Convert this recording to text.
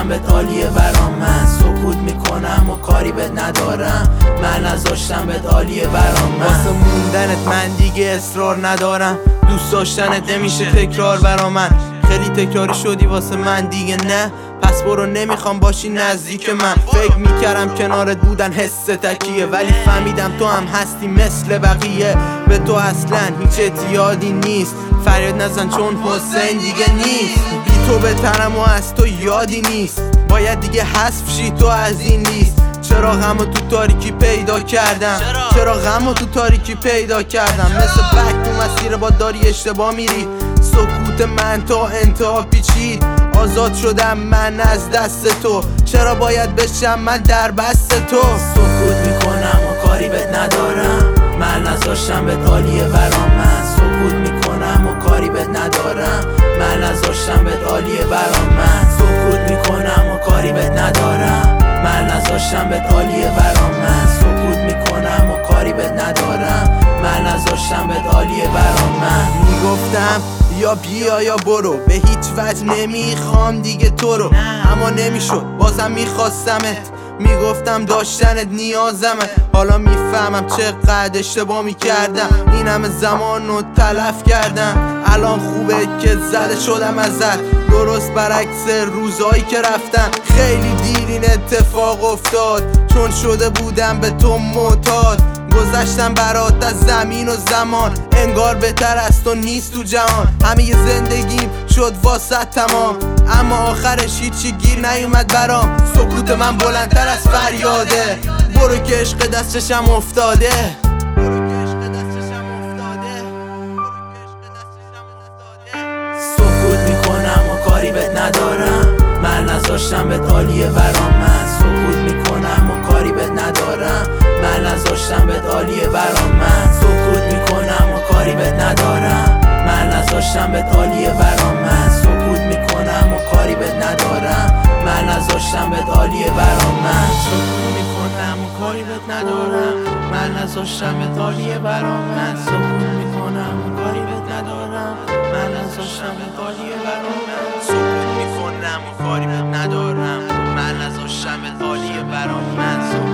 نذاشتم بهت عالیه برام، من سکوت میکنم و کاری بهت ندارم، من نذاشتم بهت عالیه برام. واسه موندنت من دیگه اصرار ندارم، دوست داشتنت نمیشه تکرار برام، من خیلی تکراری شدی واسه من دیگه نه، پس برو نمیخوام باشی نزدیک من. فکر میکردم کنارت بودن حس تکیه، ولی فهمیدم تو هم هستی مثل بقیه، به تو اصلا هیچ اعتیادی نیست، فریاد نزن چون حسین دیگه نیست، بی تو بهترم و از تو یادی نیست، باید دیگه حذف شی تو از این لیست. چرا غمو تو تاریکی پیدا کردم، چرا غمو تو تاریکی پیدا کردم، مثل بک تو مسیر با داری اشتباه میری، سکوت من تا انتها پیچید، آزاد شدم من از دست تو، چرا باید بشم من در بست تو. سکوت میکنم و کاری بهت ندارم، من نذاشتم بهت عالیه برام، من سکوت میکنم و کاری بهت ندارم، من نذاشتم بهت عالیه برام، من سکوت میکنم و کاری بهت ندارم، من نذاشتم بهت عالیه برام، من سکوت میکنم و کاری بهت ندارم، من نذاشتم بهت عالیه برام. من میگفتم یا بیا یا برو، به هیچ وجه نمیخوام دیگه تو رو، اما نمیشد بازم میخواستمت، میگفتم داشتنت نیازمه، حالا میفهمم چقدر اشتباه میکردم، این همه زمان رو تلف کردم، الان خوبه که زده شدم ازت، درست برعکس روزایی که رفتم، خیلی دیر این اتفاق افتاد، چون شده بودم به تو معتاد، گذشتم برات از زمین و زمان، انگار بهتر از تو نیست تو جهان، همه ی زندگیم شد واسه تمام، اما آخرش هیچی گیر نیومد برام، سکوت من بلندتر از فریاده، برو که عشق دستشم افتاده. سکوت میکنم و کاری بهت ندارم، من نذاشتم بهت عالیه برام، من سکوت میکنم و کاری بهت ندارم، من نذاشتم بهت عالیه برام، من سکوت میکنم و کاری بهت ندارم، من نذاشتم بهت عالیه برام، من سکوت میکنم و کاری بهت ندارم، من نذاشتم بهت عالیه برام، من سکوت میکنم و کاری بهت ندارم، من نذاشتم بهت عالیه برام، من سکوت میکنم و کاری بهت ندارم، من نذاشتم بهت عالیه برام، من سکوت میکنم و کاری بهت ندارم، من نذاشتم بهت عالیه برام، من